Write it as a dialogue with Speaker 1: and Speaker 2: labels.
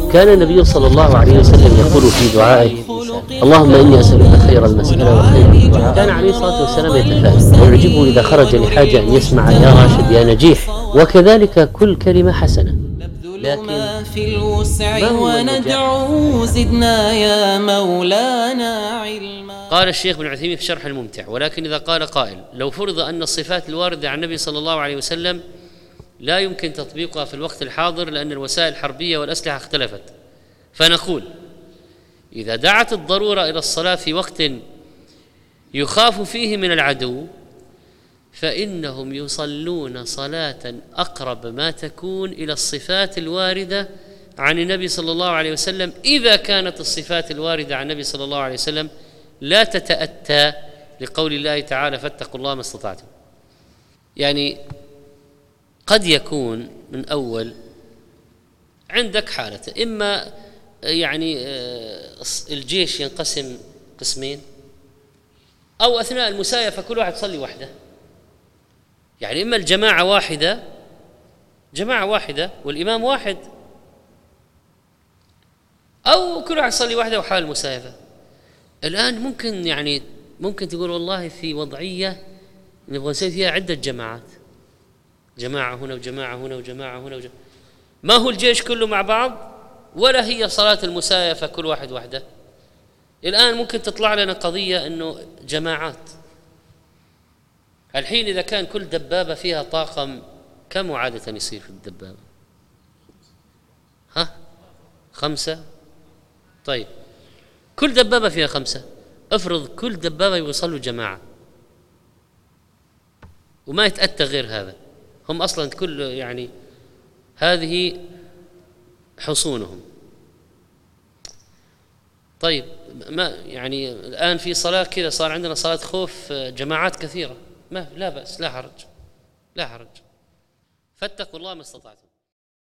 Speaker 1: كان النبي صلى الله عليه وسلم يقول في دعائه: اللهم إني أسألك خير المسألة وخير الدعاء. كان عليه الصلاة والسلام يتفائل ويعجبه إذا خرج لحاجة أن يسمع: يا راشد يا نجيح. وكذلك كل كلمة حسنة،
Speaker 2: لكن في الوسع وندعو زدنا يا مولانا علما.
Speaker 3: قال الشيخ ابن عثيمين في شرح الممتع: ولكن إذا قال قائل: لو فرض أن الصفات الواردة عن النبي صلى الله عليه وسلم لا يمكن تطبيقها في الوقت الحاضر لأن الوسائل الحربية والأسلحة اختلفت، فنقول: إذا دعت الضرورة إلى الصلاة في وقت يخاف فيه من العدو فإنهم يصلون صلاة أقرب ما تكون إلى الصفات الواردة عن النبي صلى الله عليه وسلم، إذا كانت الصفات الواردة عن النبي صلى الله عليه وسلم لا تتأتى لقول الله تعالى: فاتقوا الله ما استطعتم. يعني قد يكون من أول عندك حالة: إما يعني الجيش ينقسم قسمين، أو أثناء المسايفة كل واحد يصلي وحده، يعني إما الجماعة واحدة والإمام واحد، أو كل واحد يصلي وحده وحال المسايفة. الآن ممكن تقول والله في وضعية نبغى نسوي فيها عدة جماعات، جماعة هنا وجماعة هنا وجماعة هنا وجماعة. ما هو الجيش كله مع بعض ولا هي صلاة المسايفة كل واحد وحده. الآن ممكن تطلع لنا قضية أنه جماعات. الحين إذا كان كل دبابة فيها طاقم، كم عادة يصير في الدبابة؟ 5. طيب كل دبابة فيها 5، افرض كل دبابة يوصلوا جماعة وما يتأتى غير هذا، هم أصلا كل يعني هذه حصونهم. طيب ما يعني الآن في صلاة كذا صار عندنا صلاة خوف جماعات كثيرة، لا بأس، لا حرج. فاتقوا الله ما استطعتم.